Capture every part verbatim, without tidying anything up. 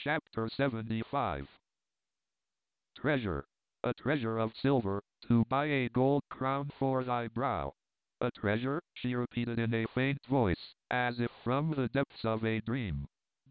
Chapter seventy-five. Treasure. A treasure of silver, to buy a gold crown for thy brow. A treasure, she repeated in a faint voice, as if from the depths of a dream.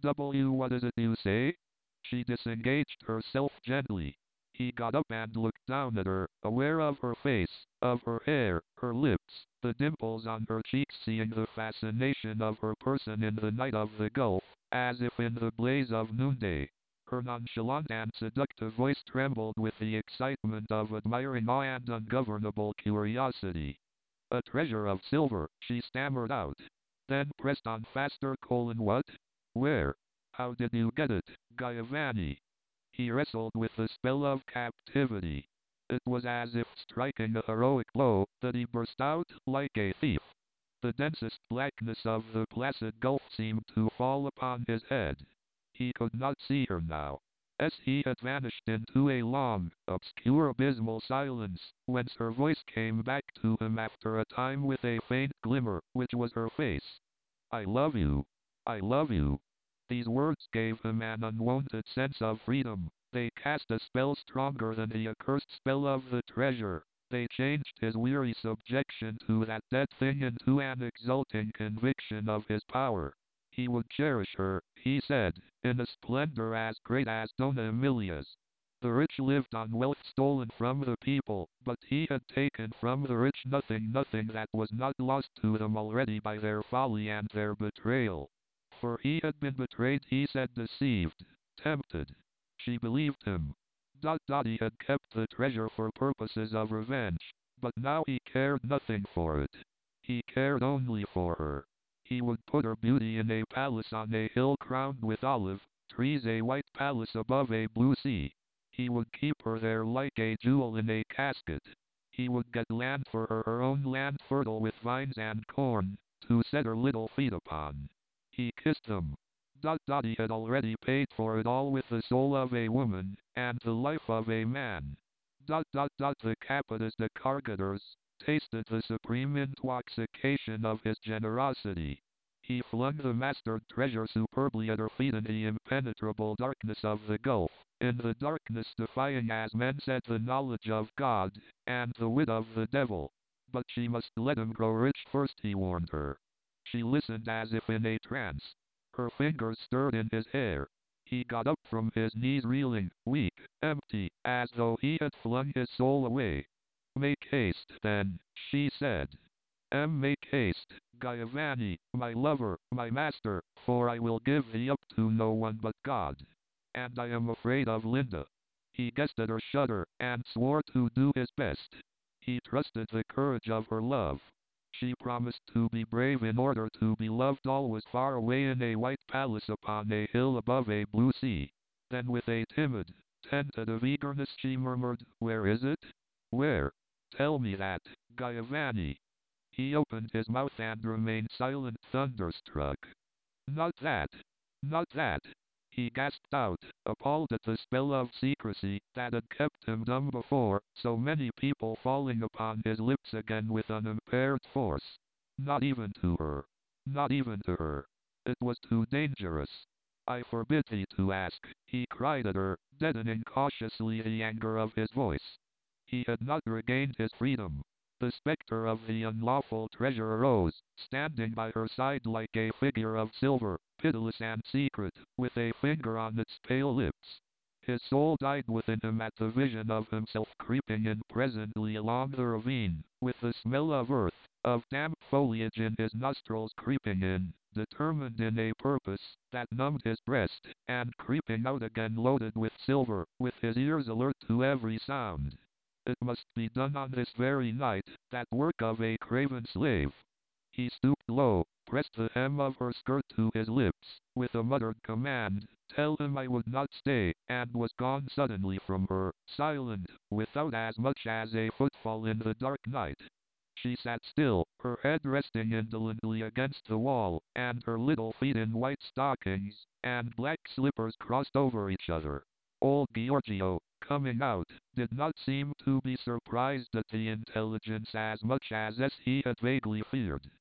W what is it you say? She disengaged herself gently. He got up and looked down at her, aware of her face, of her hair, her lips, the dimples on her cheeks, seeing the fascination of her person in the night of the Gulf, as if in the blaze of noonday. Her nonchalant and seductive voice trembled with the excitement of admiring awe and ungovernable curiosity. A treasure of silver, she stammered out. Then pressed on faster. Colon what? Where? How did you get it, Giovanni? He wrestled with the spell of captivity. It was as if striking a heroic blow, that he burst out like a thief. The densest blackness of the placid gulf seemed to fall upon his head. He could not see her now. As he had vanished into a long, obscure abysmal silence, whence her voice came back to him after a time with a faint glimmer, which was her face. I love you. I love you. These words gave him an unwonted sense of freedom. They cast a spell stronger than the accursed spell of the treasure. They changed his weary subjection to that dead thing into an exulting conviction of his power. He would cherish her, he said, in a splendor as great as Dona Emilia's. The rich lived on wealth stolen from the people, but he had taken from the rich nothing nothing that was not lost to them already by their folly and their betrayal. For he had been betrayed, he said, deceived, tempted. She believed him. Dot dot he had kept the treasure for purposes of revenge, but now he cared nothing for it. He cared only for her. He would put her beauty in a palace on a hill crowned with olive trees, a white palace above a blue sea. He would keep her there like a jewel in a casket. He would get land for her, her own land fertile with vines and corn, to set her little feet upon. He kissed them. Dot dot he had already paid for it all with the soul of a woman, and the life of a man. Dot dot dot the Capitas de Cargadores tasted the supreme intoxication of his generosity. He flung the mastered treasure superbly at her feet in the impenetrable darkness of the gulf, in the darkness defying, as men said, the knowledge of God, and the wit of the devil. But she must let him grow rich first, he warned her. She listened as if in a trance. Her fingers stirred in his hair. He got up from his knees, reeling, weak, empty, as though he had flung his soul away. Make haste, then, she said. M. Make haste, Giovanni, my lover, my master, for I will give thee up to no one but God. And I am afraid of Linda. He guessed at her shudder, and swore to do his best. He trusted the courage of her love. She promised to be brave in order to be loved always, far away in a white palace upon a hill above a blue sea. Then with a timid, tentative eagerness she murmured, Where is it? Where? Tell me that, Giovanni. He opened his mouth and remained silent, thunderstruck. Not that. Not that. He gasped out, appalled at the spell of secrecy that had kept him dumb before, so many people falling upon his lips again with unimpaired force. Not even to her. Not even to her. It was too dangerous. I forbid thee to ask, he cried at her, deadening cautiously the anger of his voice. He had not regained his freedom. The specter of the unlawful treasure arose, standing by her side like a figure of silver, pitiless and secret, with a finger on its pale lips. His soul died within him at the vision of himself creeping in presently along the ravine, with the smell of earth, of damp foliage in his nostrils, creeping in, determined in a purpose that numbed his breast, and creeping out again loaded with silver, with his ears alert to every sound. It must be done on this very night, that work of a craven slave. He stooped low, pressed the hem of her skirt to his lips, with a muttered command, Tell him I would not stay, and was gone suddenly from her, silent, without as much as a footfall in the dark night. She sat still, her head resting indolently against the wall, and her little feet in white stockings, and black slippers crossed over each other. Old Giorgio, coming out, did not seem to be surprised at the intelligence as much as as he had vaguely feared.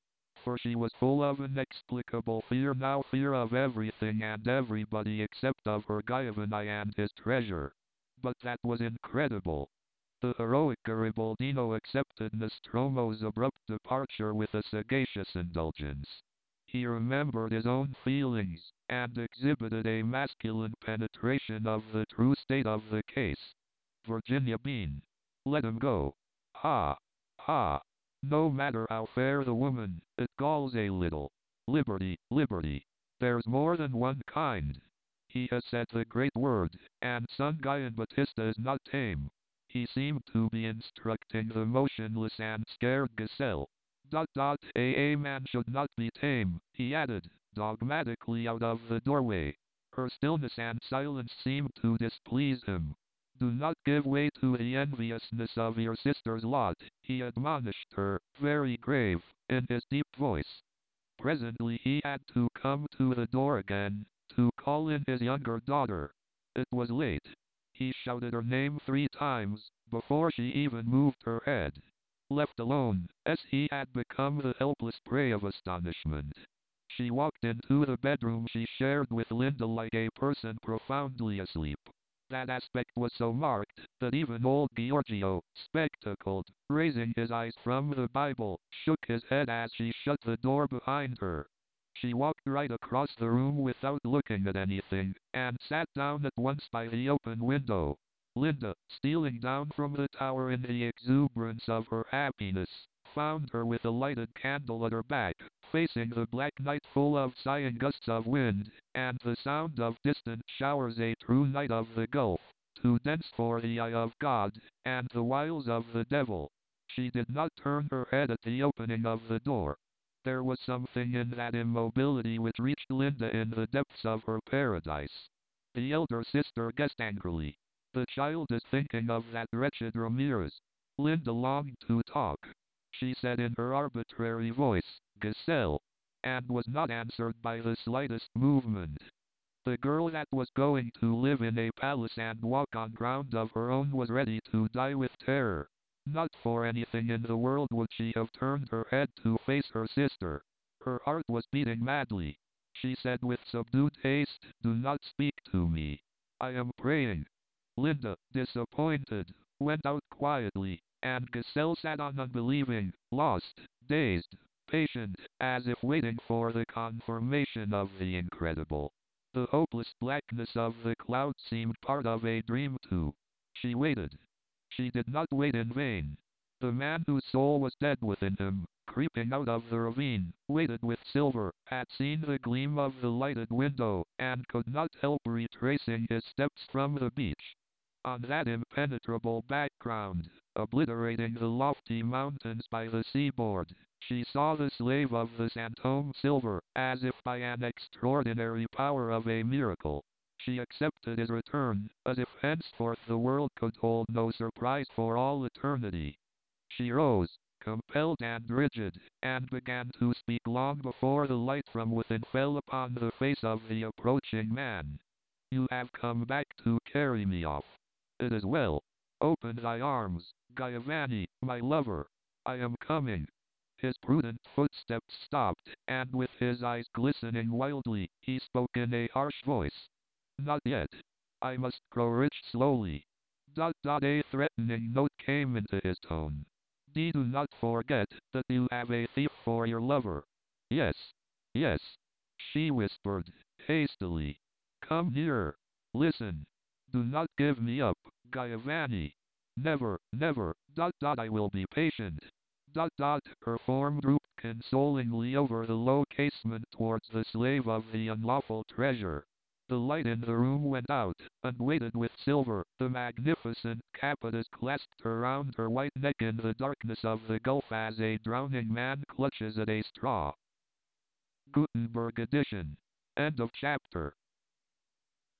for she was full of inexplicable fear, now fear of everything and everybody except of her Giovanni and his treasure. But that was incredible. The heroic Garibaldino accepted Nostromo's abrupt departure with a sagacious indulgence. He remembered his own feelings, and exhibited a masculine penetration of the true state of the case. Virginia Bean. Let him go. Ha! Ha! No matter how fair the woman, it galls a little. Liberty, liberty. There's more than one kind. He has said the great word, and son Gian Battista is not tame. He seemed to be instructing the motionless and scared gazelle. Dot dot a a man should not be tame, he added, dogmatically out of the doorway. Her stillness and silence seemed to displease him. Do not give way to the enviousness of your sister's lot, he admonished her, very grave, in his deep voice. Presently he had to come to the door again, to call in his younger daughter. It was late. He shouted her name three times, before she even moved her head. Left alone, as he had become the helpless prey of astonishment. She walked into the bedroom she shared with Linda like a person profoundly asleep. That aspect was so marked, that even old Giorgio, spectacled, raising his eyes from the Bible, shook his head as she shut the door behind her. She walked right across the room without looking at anything, and sat down at once by the open window. Linda, stealing down from the tower in the exuberance of her happiness, found her with a lighted candle at her back, facing the black night full of sighing gusts of wind, and the sound of distant showers, a true night of the Gulf, too dense for the eye of God, and the wiles of the devil. She did not turn her head at the opening of the door. There was something in that immobility which reached Linda in the depths of her paradise. The elder sister guessed angrily. The child is thinking of that wretched Ramirez. Linda longed to talk. She said in her arbitrary voice, Gazelle, and was not answered by the slightest movement. The girl that was going to live in a palace and walk on ground of her own was ready to die with terror. Not for anything in the world would she have turned her head to face her sister. Her heart was beating madly. She said with subdued haste, Do not speak to me. I am praying. Linda, disappointed, went out quietly, and Gazelle sat on unbelieving, lost, dazed, patient, as if waiting for the confirmation of the incredible. The hopeless blackness of the clouds seemed part of a dream too. She waited. She did not wait in vain. The man whose soul was dead within him, creeping out of the ravine, weighted with silver, had seen the gleam of the lighted window, and could not help retracing his steps from the beach. On that impenetrable background, obliterating the lofty mountains by the seaboard, she saw the slave of the Santome silver, as if by an extraordinary power of a miracle. She accepted his return, as if henceforth the world could hold no surprise for all eternity. She rose, compelled and rigid, and began to speak long before the light from within fell upon the face of the approaching man. You have come back to carry me off. It is well. Open thy arms, Giovanni, my lover. I am coming. His prudent footsteps stopped, and with his eyes glistening wildly, he spoke in a harsh voice. Not yet. I must grow rich slowly. Dot dot a threatening note came into his tone. D do not forget that you have a thief for your lover. Yes. Yes. She whispered, hastily. Come nearer. Listen. Do not give me up, Giovanni. Never, never, dot dot I will be patient. Dot dot her form drooped consolingly over the low casement towards the slave of the unlawful treasure. The light in the room went out, and weighted with silver, the magnificent capitas clasped around her white neck in the darkness of the gulf as a drowning man clutches at a straw. Gutenberg edition. End of chapter.